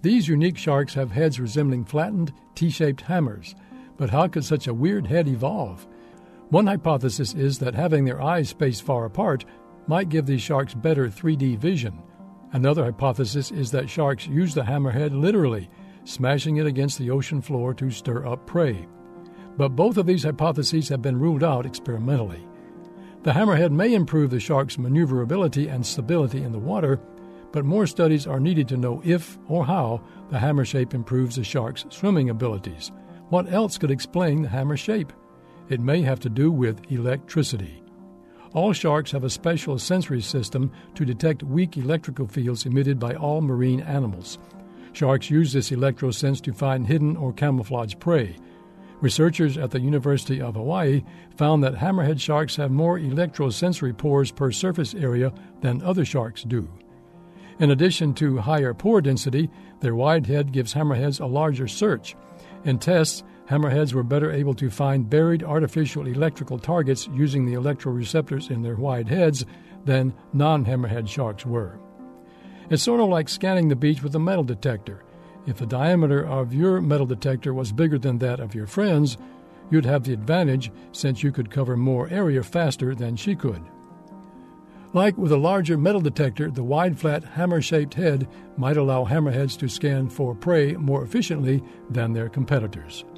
These unique sharks have heads resembling flattened, T-shaped hammers. But how could such a weird head evolve? One hypothesis is that having their eyes spaced far apart might give these sharks better 3D vision. Another hypothesis is that sharks use the hammerhead literally, smashing it against the ocean floor to stir up prey. But both of these hypotheses have been ruled out experimentally. The hammerhead may improve the shark's maneuverability and stability in the water, but more studies are needed to know if or how the hammer shape improves the shark's swimming abilities. What else could explain the hammer shape? It may have to do with electricity. All sharks have a special sensory system to detect weak electrical fields emitted by all marine animals. Sharks use this electrosense to find hidden or camouflaged prey. Researchers at the University of Hawaii found that hammerhead sharks have more electrosensory pores per surface area than other sharks do. In addition to higher pore density, their wide head gives hammerheads a larger search. In tests, hammerheads were better able to find buried artificial electrical targets using the electroreceptors in their wide heads than non-hammerhead sharks were. It's sort of like scanning the beach with a metal detector. If the diameter of your metal detector was bigger than that of your friend's, you'd have the advantage since you could cover more area faster than she could. Like with a larger metal detector, the wide, flat, hammer-shaped head might allow hammerheads to scan for prey more efficiently than their competitors.